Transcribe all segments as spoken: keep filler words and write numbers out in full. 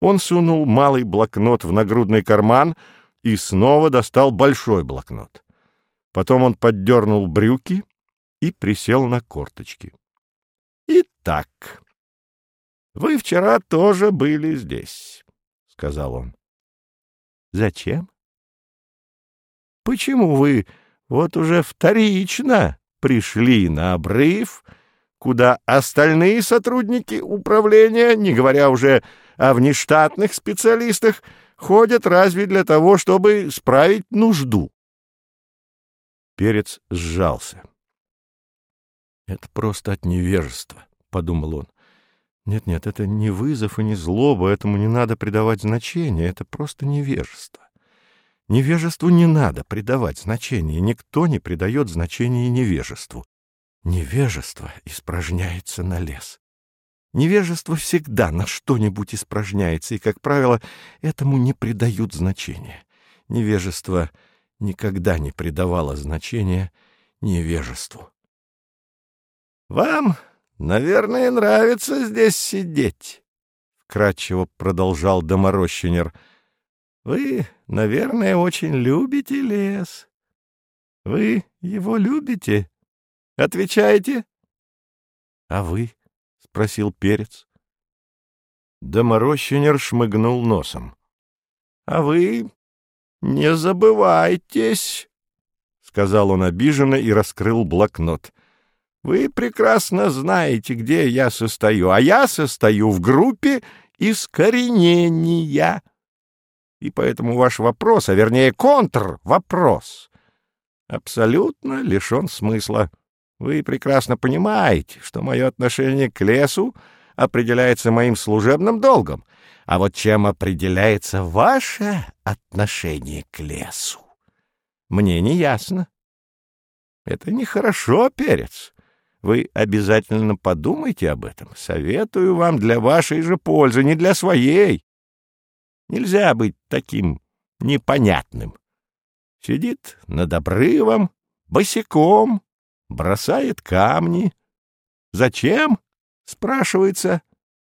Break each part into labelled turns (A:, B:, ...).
A: Он сунул малый блокнот в нагрудный карман и снова достал большой блокнот. Потом он поддернул брюки и присел на корточки. — Итак, вы вчера тоже были здесь, — сказал он. — Зачем? — Почему вы вот уже вторично пришли на обрыв, куда остальные сотрудники управления, не говоря уже о внештатных специалистах, ходят разве для того, чтобы справить нужду? Перец сжался. — Это просто от невежества, — подумал он. Нет-нет, это не вызов и не злоба, этому не надо придавать значения, это просто невежество. Невежеству не надо придавать значения, никто не придает значения невежеству. Невежество испражняется на лес. Невежество всегда на что-нибудь испражняется, и, как правило, этому не придают значения. Невежество никогда не придавало значения невежеству. — Вам, наверное, нравится здесь сидеть, — вкратчиво продолжал доморощенер. — Вы, наверное, очень любите лес. Вы его любите? Отвечаете? — А вы? — спросил Перец. Доморощенер шмыгнул носом. — А вы не забывайтесь, — сказал он обиженно и раскрыл блокнот. — Вы прекрасно знаете, где я состою, а я состою в группе искоренения. И поэтому ваш вопрос, а вернее контрвопрос, абсолютно лишен смысла. Вы прекрасно понимаете, что мое отношение к лесу определяется моим служебным долгом, а вот чем определяется ваше отношение к лесу, мне не ясно. Это нехорошо, Перец. Вы обязательно подумайте об этом. Советую вам для вашей же пользы, не для своей. Нельзя быть таким непонятным. Сидит над обрывом, босиком, бросает камни. Зачем? Спрашивается.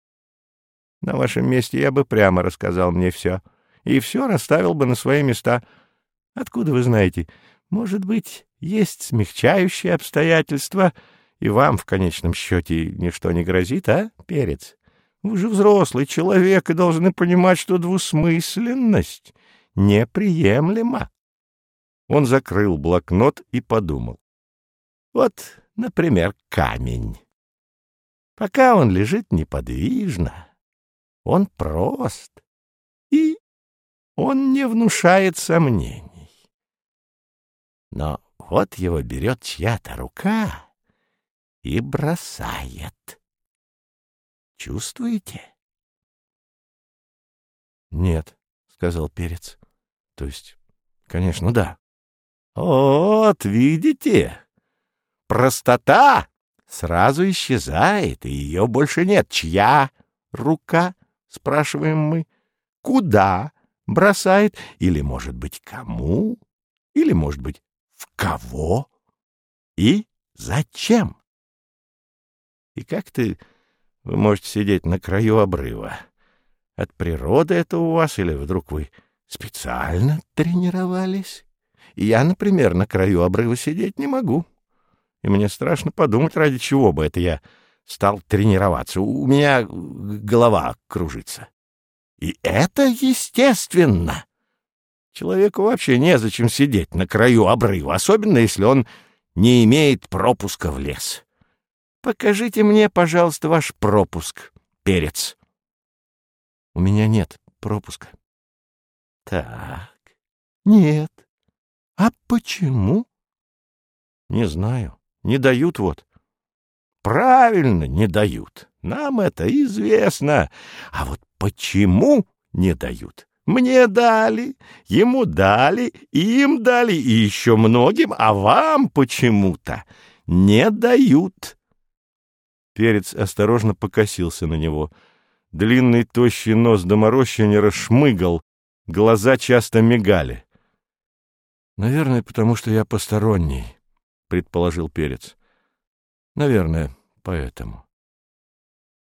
A: На вашем месте я бы прямо рассказал мне все, и все расставил бы на свои места. Откуда вы знаете? Может быть, есть смягчающие обстоятельства, и вам в конечном счете ничто не грозит, а, Перец? Вы же взрослый человек и должны понимать, что двусмысленность неприемлема. Он закрыл блокнот и подумал. Вот, например, камень. Пока он лежит неподвижно, он прост, и он не внушает сомнений. Но вот его берет чья-то рука и бросает. Чувствуете? — Нет, — сказал Перец. — То есть, конечно, да. — Вот, видите? Простота сразу исчезает, и ее больше нет. Чья рука, спрашиваем мы? Куда бросает? Или, может быть, кому? Или, может быть, в кого? И зачем? И как-то вы можете сидеть на краю обрыва. От природы это у вас, или вдруг вы специально тренировались? И я, например, на краю обрыва сидеть не могу. И мне страшно подумать, ради чего бы это я стал тренироваться. У меня голова кружится. И это естественно. Человеку вообще незачем сидеть на краю обрыва, особенно если он не имеет пропуска в лес. Покажите мне, пожалуйста, ваш пропуск, Перец. У меня нет пропуска. Так, нет. А почему? Не знаю. Не дают вот. Правильно, не дают. Нам это известно. А вот почему не дают? Мне дали, ему дали, им дали, и еще многим, а вам почему-то не дают. Перец осторожно покосился на него. Длинный тощий нос доморощенера шмыгал, глаза часто мигали. — Наверное, потому что я посторонний, — предположил Перец. — Наверное, поэтому.